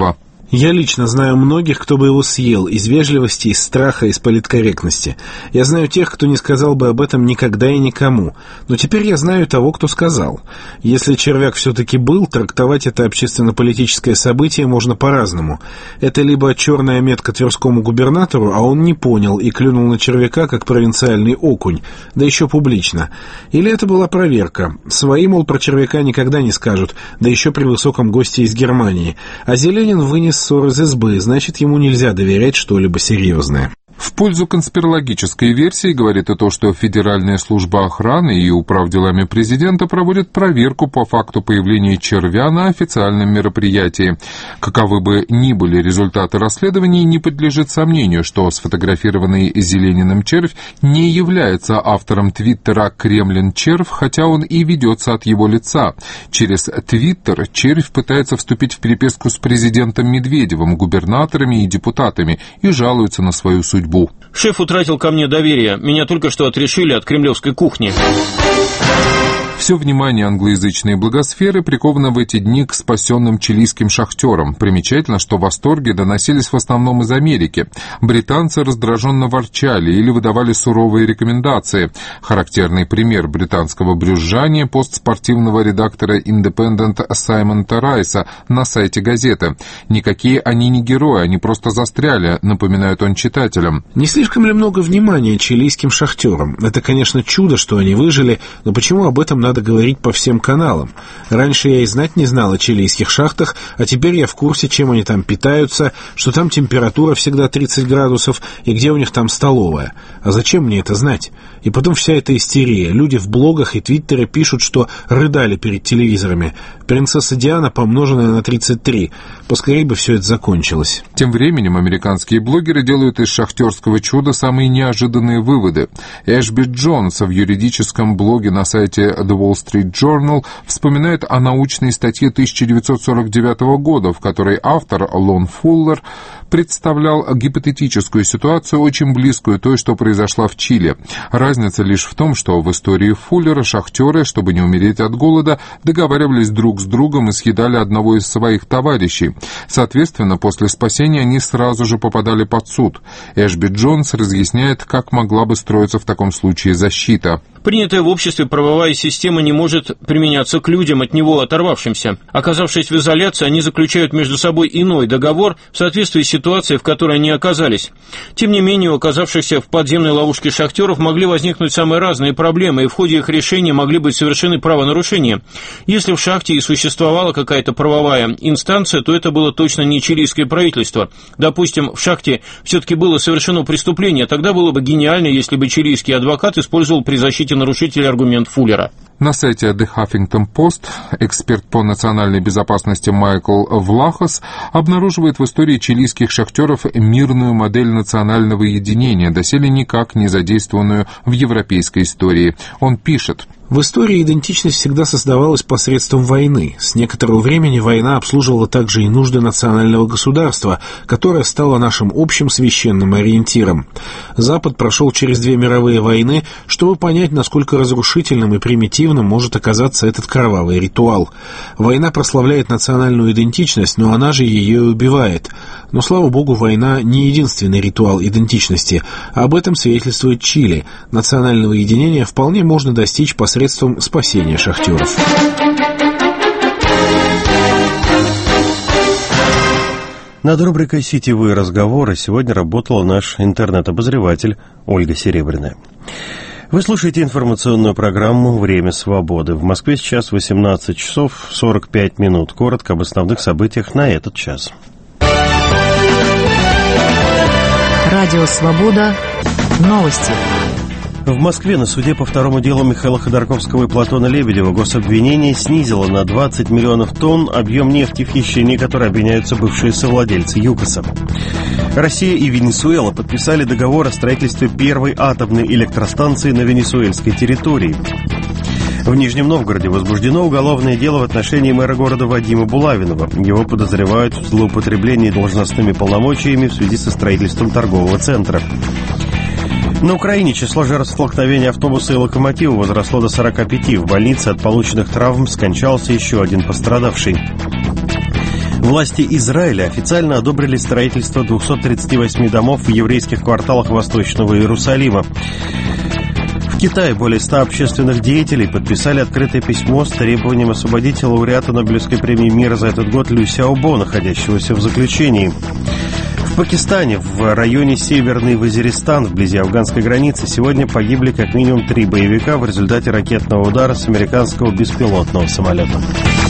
Я лично знаю многих, кто бы его съел, из вежливости, из страха, из политкорректности. Я знаю тех, кто не сказал бы об этом никогда и никому. Но теперь я знаю того, кто сказал. Если червяк все-таки был, трактовать это общественно-политическое событие можно по-разному. Это либо черная метка тверскому губернатору, а он не понял и клюнул на червяка, как провинциальный окунь, да еще публично. Или это была проверка. Свои, мол, про червяка никогда не скажут, да еще при высоком госте из Германии. А Зеленин вынес ссор из избы, значит, ему нельзя доверять что-либо серьезное. В пользу конспирологической версии говорит и то, что Федеральная служба охраны и управ делами президента проводят проверку по факту появления червя на официальном мероприятии. Каковы бы ни были результаты расследований, не подлежит сомнению, что сфотографированный Зелениным червь не является автором твиттера «Кремлин-червь», хотя он и ведется от его лица. Через твиттер червь пытается вступить в переписку с президентом Медведевым, губернаторами и депутатами и жалуется на свою судьбу. Шеф утратил ко мне доверие. Меня только что отрешили от кремлевской кухни. Все внимание англоязычной благосферы приковано в эти дни к спасенным чилийским шахтерам. Примечательно, что восторги доносились в основном из Америки. Британцы раздраженно ворчали или выдавали суровые рекомендации. Характерный пример британского брюзжания — пост спортивного редактора «Индепендент» Саймонта Райса на сайте газеты. «Никакие они не герои, они просто застряли», напоминает он читателям. Не слишком ли много внимания чилийским шахтерам? Это, конечно, чудо, что они выжили, но почему об этом надо говорить по всем каналам? Раньше я и знать не знал о чилийских шахтах, а теперь я в курсе, чем они там питаются, что там температура всегда 30 градусов и где у них там столовая. А зачем мне это знать? И потом вся эта истерия. Люди в блогах и твиттере пишут, что рыдали перед телевизорами. Принцесса Диана, помноженная на 33. Поскорее бы все это закончилось. Тем временем американские блогеры делают из шахтерского чуда самые неожиданные выводы. Эшби Джонс в юридическом блоге на сайте The Wall Street Journal вспоминает о научной статье 1949 года, в которой автор Лон Фуллер представлял гипотетическую ситуацию, очень близкую той, что произошла в Чили. Разница лишь в том, что в истории Фуллера шахтеры, чтобы не умереть от голода, договаривались друг с другом и съедали одного из своих товарищей. Соответственно, после спасения они сразу же попадали под суд. Эшби Джонс разъясняет, как могла бы строиться в таком случае защита. Принятая в обществе правовая система не может применяться к людям, от него оторвавшимся. Оказавшись в изоляции, они заключают между собой иной договор в соответствии с ситуацией, в которой они оказались. Тем не менее, у оказавшихся в подземной ловушке шахтеров могли возникнуть самые разные проблемы, и в ходе их решения могли быть совершены правонарушения. Если в шахте и существовала какая-то правовая инстанция, то это было точно не чилийское правительство. Допустим, в шахте все-таки было совершено преступление, тогда было бы гениально, если бы чилийский адвокат использовал при защите нарушителя аргумент Фуллера. На сайте The Huffington Post эксперт по национальной безопасности Майкл Влахос обнаруживает в истории чилийских шахтеров мирную модель национального единения, доселе никак не задействованную в европейской истории. Он пишет: в истории идентичность всегда создавалась посредством войны. С некоторого времени война обслуживала также и нужды национального государства, которое стало нашим общим священным ориентиром. Запад прошел через 2 мировые войны, чтобы понять, насколько разрушительным и примитивным может оказаться этот кровавый ритуал. Война прославляет национальную идентичность, но она же ее и убивает. Но, слава богу, война не единственный ритуал идентичности. Об этом свидетельствует Чили. Национального единения вполне можно достичь посредством спасения шахтеров. Над рубрикой «Сетевые разговоры» сегодня работала наш интернет-обозреватель Ольга Серебряная. Вы слушаете информационную программу «Время свободы». В Москве сейчас 18 часов 45 минут. Коротко об основных событиях на этот час. Радио «Свобода». Новости. В Москве на суде по второму делу Михаила Ходорковского и Платона Лебедева гособвинение снизило на 20 миллионов тонн объем нефти, в хищении которой обвиняются бывшие совладельцы ЮКОСа. Россия и Венесуэла подписали договор о строительстве первой атомной электростанции на венесуэльской территории. В Нижнем Новгороде возбуждено уголовное дело в отношении мэра города Вадима Булавинова. Его подозревают в злоупотреблении должностными полномочиями в связи со строительством торгового центра. На Украине число жертв столкновения автобуса и локомотива возросло до 45. В больнице от полученных травм скончался еще один пострадавший. Власти Израиля официально одобрили строительство 238 домов в еврейских кварталах Восточного Иерусалима. В Китае более 100 общественных деятелей подписали открытое письмо с требованием освободить лауреата Нобелевской премии мира за этот год Лю Сяобо, находящегося в заключении. В Пакистане, в районе Северный Вазиристан, вблизи афганской границы, сегодня погибли как минимум 3 боевика в результате ракетного удара с американского беспилотного самолета.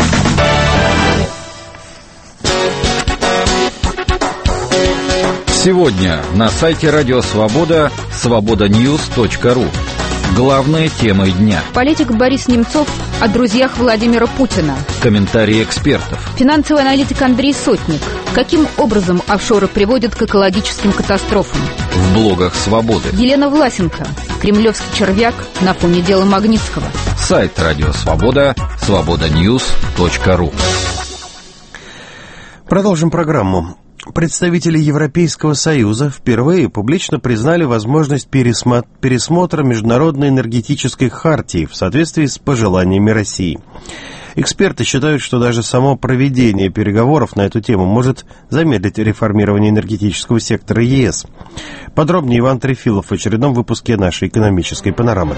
Сегодня на сайте Радио Свобода свободаньюс.ру. Главная тема дня. Политик Борис Немцов о друзьях Владимира Путина. Комментарии экспертов. Финансовый аналитик Андрей Сотник. Каким образом офшоры приводят к экологическим катастрофам? В блогах Свободы. Елена Власенко. Кремлевский червяк на фоне дела Магнитского. Сайт Радио Свобода свободаньюс.ру. Продолжим программу. Представители Европейского Союза впервые публично признали возможность пересмотра Международной энергетической хартии в соответствии с пожеланиями России. Эксперты считают, что даже само проведение переговоров на эту тему может замедлить реформирование энергетического сектора ЕС. Подробнее Иван Трефилов в очередном выпуске нашей экономической панорамы.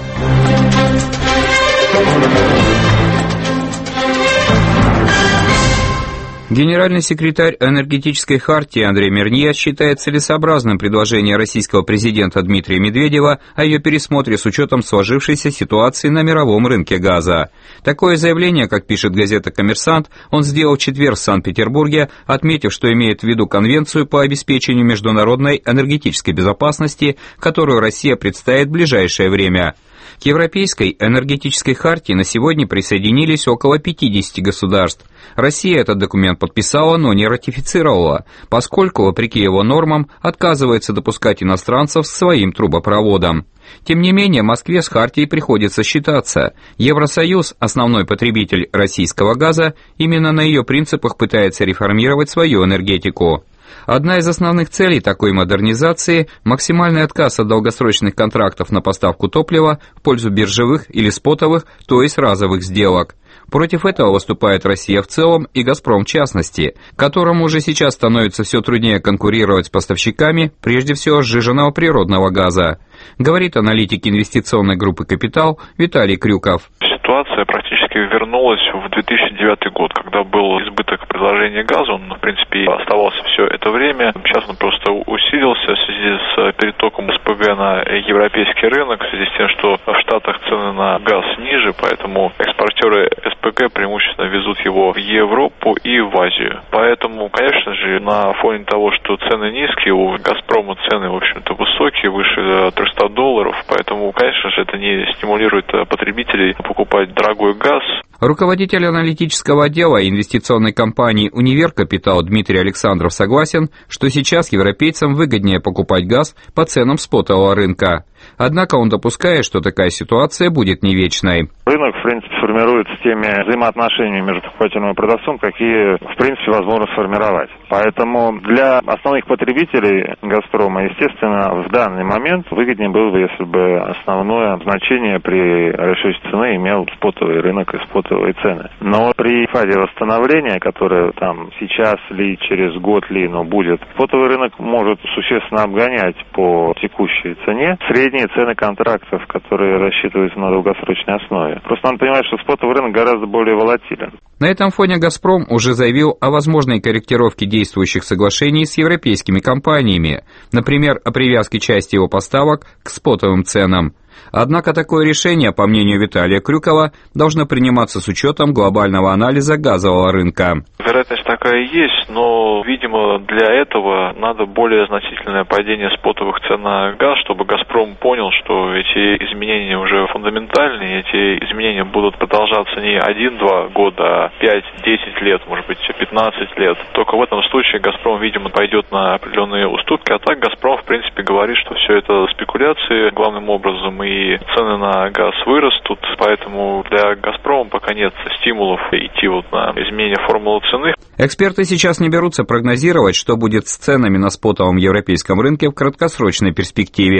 Генеральный секретарь энергетической хартии Андрей Мернье считает целесообразным предложение российского президента Дмитрия Медведева о ее пересмотре с учетом сложившейся ситуации на мировом рынке газа. Такое заявление, как пишет газета «Коммерсант», он сделал в четверг в Санкт-Петербурге, отметив, что имеет в виду Конвенцию по обеспечению международной энергетической безопасности, которую Россия представит в ближайшее время. К Европейской энергетической хартии на сегодня присоединились около 50 государств. Россия этот документ подписала, но не ратифицировала, поскольку, вопреки его нормам, отказывается допускать иностранцев к своим трубопроводам. Тем не менее, Москве с хартией приходится считаться. Евросоюз, основной потребитель российского газа, именно на ее принципах пытается реформировать свою энергетику. Одна из основных целей такой модернизации – максимальный отказ от долгосрочных контрактов на поставку топлива в пользу биржевых или спотовых, то есть разовых сделок. Против этого выступает Россия в целом и «Газпром» в частности, которому уже сейчас становится все труднее конкурировать с поставщиками, прежде всего сжиженного природного газа, говорит аналитик инвестиционной группы «Капитал» Виталий Крюков. Ситуация практически вернулась в 2009 год, когда был избыток предложения газа, он, в принципе, оставался все это время. Сейчас он просто усилился в связи с перетоком СПГ на европейский рынок, в связи с тем, что в Штатах цены на газ ниже, поэтому экспортеры СПГ преимущественно везут его в Европу и в Азию. Поэтому, конечно же, на фоне того, что цены низкие, у «Газпрома» цены, в общем-то, высокие, выше $300, поэтому, конечно же, это не стимулирует потребителей покупать дорогой газ. Руководитель аналитического отдела инвестиционной компании «Универ Капитал» Дмитрий Александров согласен, что сейчас европейцам выгоднее покупать газ по ценам спотового рынка. Однако он допускает, что такая ситуация будет не вечной. Рынок, в принципе, формируется теми взаимоотношениями между покупателем и продавцом, какие, в принципе, возможно сформировать. Поэтому для основных потребителей «Газпрома», естественно, в данный момент выгоднее было бы, если бы основное значение при расчете цены имел спотовый рынок и спотовые цены. Но при фазе восстановления, которое там сейчас ли, через год ли, но будет, спотовый рынок может существенно обгонять по текущей цене средние цены контрактов, которые рассчитываются на долгосрочной основе. Просто надо понимать, что спотовый рынок гораздо более волатилен. На этом фоне «Газпром» уже заявил о возможной корректировке действующих соглашений с европейскими компаниями, например, о привязке части его поставок к спотовым ценам. Однако такое решение, по мнению Виталия Крюкова, должно приниматься с учетом глобального анализа газового рынка. Вероятность такая есть, но, видимо, для этого надо более значительное падение спотовых цен на газ, чтобы «Газпром» понял, что эти изменения уже фундаментальные, эти изменения будут продолжаться не 1-2 года, а 5-10 лет, может быть, 15 лет. Только в этом случае «Газпром», видимо, пойдет на определенные уступки, а так «Газпром», в принципе, говорит, что все это спекуляции главным образом, и цены на газ вырастут, поэтому для «Газпрома» пока нет стимулов идти вот на изменение формулы цены. Эксперты сейчас не берутся прогнозировать, что будет с ценами на спотовом европейском рынке в краткосрочной перспективе.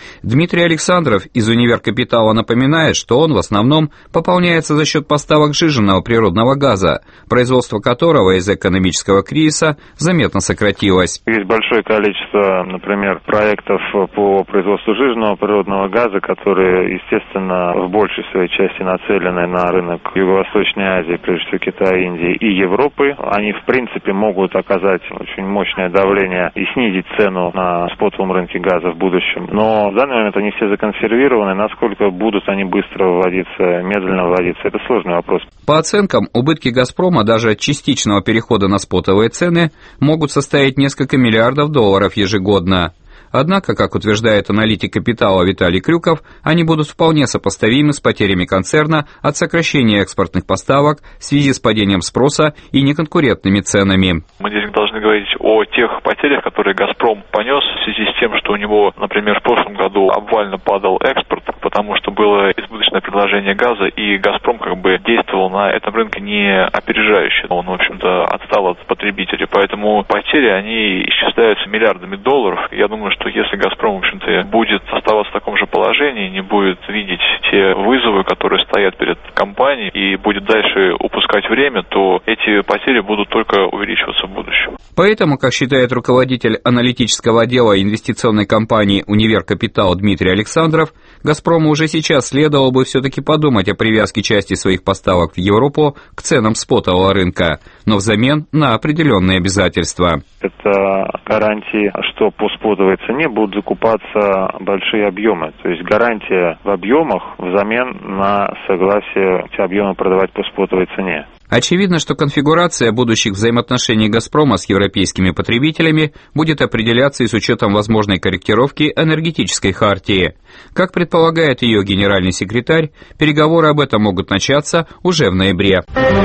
Дмитрий Александров из Универкапитала напоминает, что он в основном пополняется за счет поставок сжиженного природного газа, производство которого из-за экономического кризиса заметно сократилось. Есть большое количество, например, проектов по производству сжиженного природного газа, которые, естественно, в большей своей части нацелены на рынок Юго-Восточной Азии, прежде всего Китая, Индии и Европы. Они, в принципе, могут оказать очень мощное давление и снизить цену на спотовом рынке газа в будущем. Но в данный момент они все законсервированы. Насколько будут они быстро вводиться, медленно вводиться, это сложный вопрос. По оценкам, убытки «Газпрома» даже от частичного перехода на спотовые цены могут составить несколько миллиардов долларов ежегодно. Однако, как утверждает аналитик «Капитала» Виталий Крюков, они будут вполне сопоставимы с потерями концерна от сокращения экспортных поставок в связи с падением спроса и неконкурентными ценами. Мы здесь должны говорить о тех потерях, которые «Газпром» понес в связи с тем, что у него, например, в прошлом году обвально падал экспорт, потому что было избыточное предложение газа, и «Газпром» действовал на этом рынке не опережающе. Он, в общем-то, отстал от потребителей. Поэтому потери, они исчисляются миллиардами долларов. Я думаю, что если «Газпром», в общем-то, будет оставаться в таком же положении, не будет видеть те вызовы, которые стоят перед компанией, и будет дальше упускать время, то эти потери будут только увеличиваться в будущем. Поэтому, как считает руководитель аналитического отдела инвестиционной компании «Универкапитал» Дмитрий Александров, «Газпрому» уже сейчас следовало бы все-таки подумать о привязке части своих поставок в Европу к ценам спотового рынка, но взамен на определенные обязательства. Это гарантии, что по спотовой цене будут закупаться большие объемы. То есть гарантия в объемах взамен на согласие эти объемы продавать по спотовой цене. Очевидно, что конфигурация будущих взаимоотношений «Газпрома» с европейскими потребителями будет определяться и с учетом возможной корректировки энергетической хартии. Как предполагает ее генеральный секретарь, переговоры об этом могут начаться уже в ноябре.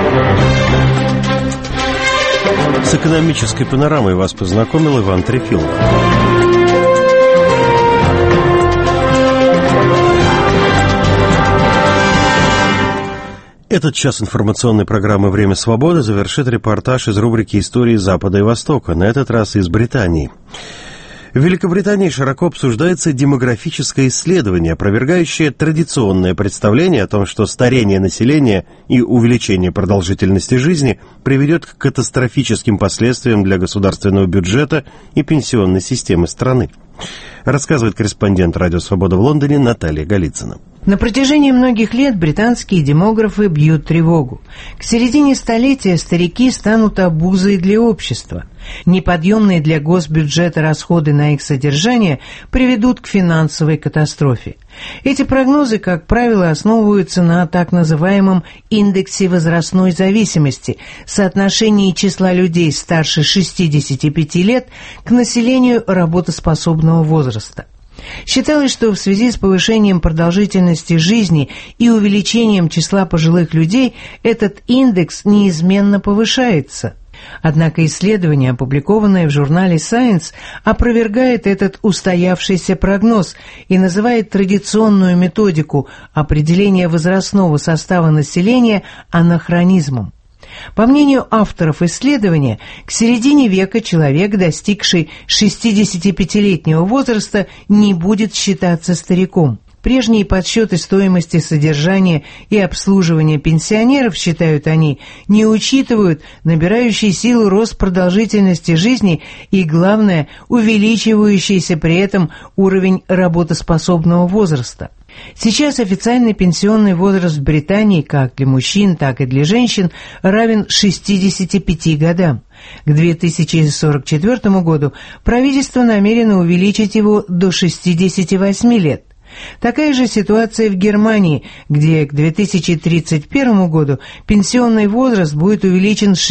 С экономической панорамой вас познакомил Иван Трефилов. Этот час информационной программы «Время свободы» завершит репортаж из рубрики «Истории Запада и Востока», на этот раз из Британии. В Великобритании широко обсуждается демографическое исследование, опровергающее традиционное представление о том, что старение населения и увеличение продолжительности жизни приведет к катастрофическим последствиям для государственного бюджета и пенсионной системы страны. Рассказывает корреспондент «Радио Свобода» в Лондоне Наталья Голицына. На протяжении многих лет британские демографы бьют тревогу. К середине столетия старики станут обузой для общества. Неподъемные для госбюджета расходы на их содержание приведут к финансовой катастрофе. Эти прогнозы, как правило, основываются на так называемом индексе возрастной зависимости, соотношении числа людей старше 65 лет к населению работоспособного возраста. Считалось, что в связи с повышением продолжительности жизни и увеличением числа пожилых людей этот индекс неизменно повышается. Однако исследование, опубликованное в журнале Science, опровергает этот устоявшийся прогноз и называет традиционную методику определения возрастного состава населения анахронизмом. По мнению авторов исследования, к середине века человек, достигший 65-летнего возраста, не будет считаться стариком. Прежние подсчеты стоимости содержания и обслуживания пенсионеров, считают они, не учитывают набирающий силу рост продолжительности жизни и, главное, увеличивающийся при этом уровень работоспособного возраста. Сейчас официальный пенсионный возраст в Британии как для мужчин, так и для женщин равен 65 годам. К 2044 году правительство намерено увеличить его до 68 лет. Такая же ситуация в Германии, где к 2031 году пенсионный возраст будет увеличен с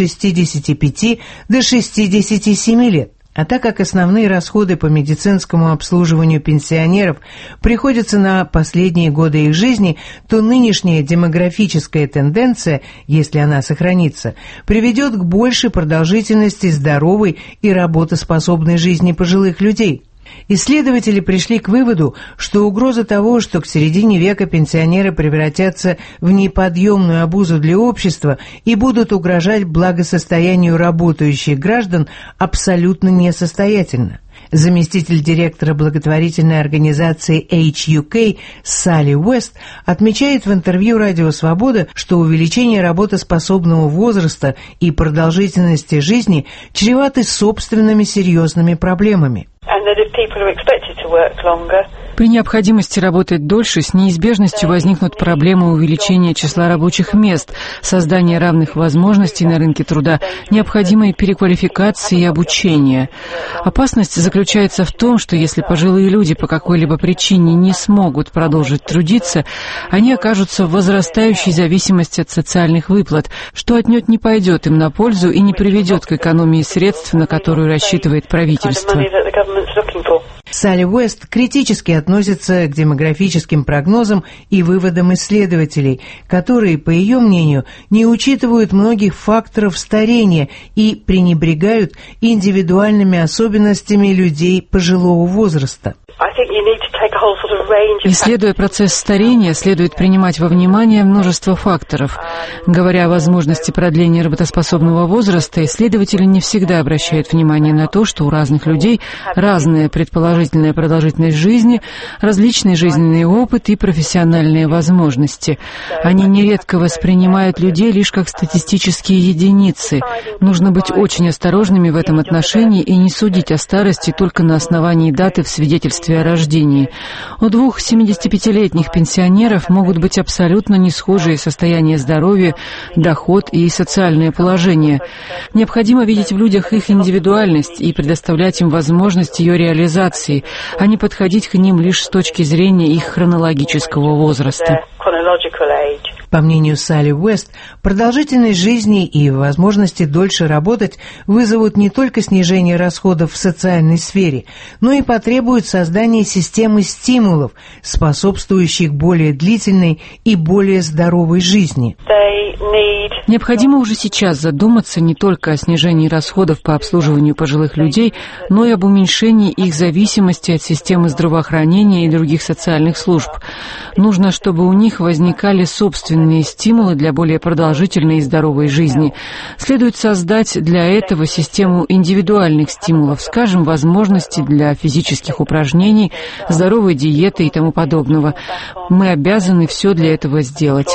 65 до 67 лет. А так как основные расходы по медицинскому обслуживанию пенсионеров приходятся на последние годы их жизни, то нынешняя демографическая тенденция, если она сохранится, приведет к большей продолжительности здоровой и работоспособной жизни пожилых людей. Исследователи пришли к выводу, что угроза того, что к середине века пенсионеры превратятся в неподъемную обузу для общества и будут угрожать благосостоянию работающих граждан, абсолютно несостоятельна. Заместитель директора благотворительной организации HUK Салли Уэст отмечает в интервью «Радио Свобода», что увеличение работоспособного возраста и продолжительности жизни чреваты собственными серьезными проблемами. При необходимости работать дольше с неизбежностью возникнут проблемы увеличения числа рабочих мест, создания равных возможностей на рынке труда, необходимой переквалификации и обучения. Опасность заключается в том, что если пожилые люди по какой-либо причине не смогут продолжить трудиться, они окажутся в возрастающей зависимости от социальных выплат, что отнюдь не пойдет им на пользу и не приведет к экономии средств, на которую рассчитывает правительство. Салли Уэст критически относится к демографическим прогнозам и выводам исследователей, которые, по ее мнению, не учитывают многих факторов старения и пренебрегают индивидуальными особенностями людей пожилого возраста. Исследуя процесс старения, следует принимать во внимание множество факторов. Говоря о возможности продления работоспособного возраста, исследователи не всегда обращают внимание на то, что у разных людей разная предположительная продолжительность жизни, различный жизненный опыт и профессиональные возможности. Они нередко воспринимают людей лишь как статистические единицы. Нужно быть очень осторожными в этом отношении и не судить о старости только на основании даты в свидетельстве о рождении. У двух 75-летних пенсионеров могут быть абсолютно не схожие состояние здоровья, доход и социальное положение. Необходимо видеть в людях их индивидуальность и предоставлять им возможность ее реализации, а не подходить к ним лишь с точки зрения их хронологического возраста. По мнению Салли Уэст, продолжительность жизни и возможности дольше работать вызовут не только снижение расходов в социальной сфере, но и потребуют создания системы стимулов, способствующих более длительной и более здоровой жизни. Необходимо уже сейчас задуматься не только о снижении расходов по обслуживанию пожилых людей, но и об уменьшении их зависимости от системы здравоохранения и других социальных служб. Нужно, чтобы у них возникали собственные стимулы для более продолжительной и здоровой жизни. Следует создать для этого систему индивидуальных стимулов, скажем, возможности для физических упражнений, здоровой диеты и тому подобного. Мы обязаны все для этого сделать.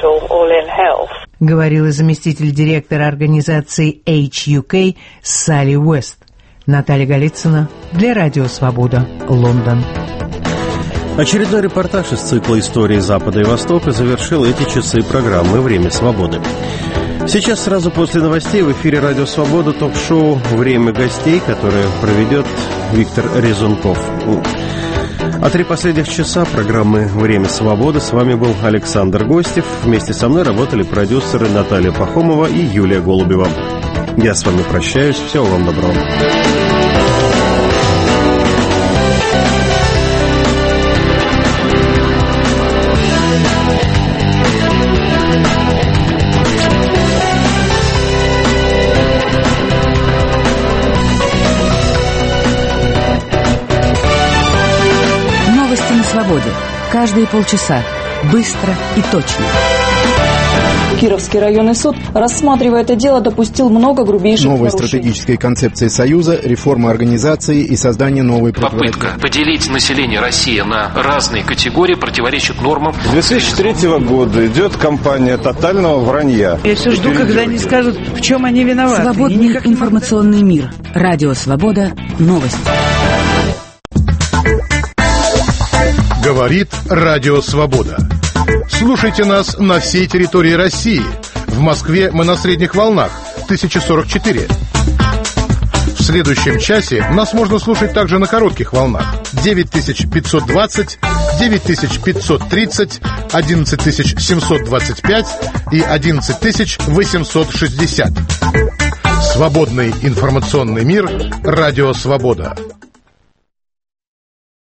Говорила заместитель директора организации HUK Салли Уэст. Наталья Голицына для Радио Свобода, Лондон. Очередной репортаж из цикла «Истории Запада и Востока» завершил эти часы программы «Время свободы». Сейчас, сразу после новостей, в эфире «Радио Свобода» ток-шоу «Время гостей», которое проведет Виктор Резунков. А 3 последних часа программы «Время свободы» с вами был Александр Гостев. Вместе со мной работали продюсеры Наталья Пахомова и Юлия Голубева. Я с вами прощаюсь. Всего вам доброго. Свободе. Каждые полчаса. Быстро и точно. Кировский районный суд, рассматривая это дело, допустил много грубейших новой нарушений. Стратегической концепции Союза, реформа организации и создание новой Попытка поделить население России на разные категории противоречит нормам. С 2003 года идет кампания тотального вранья. Я все жду, когда они скажут, в чем они виноваты. Свободный информационный мир. Радио Свобода. Новости. Говорит Радио Свобода. Слушайте нас на всей территории России. В Москве мы на средних волнах 1044. В следующем часе нас можно слушать также на коротких волнах 9520, 9530, 11725 и 11860. Свободный информационный мир. Радио Свобода.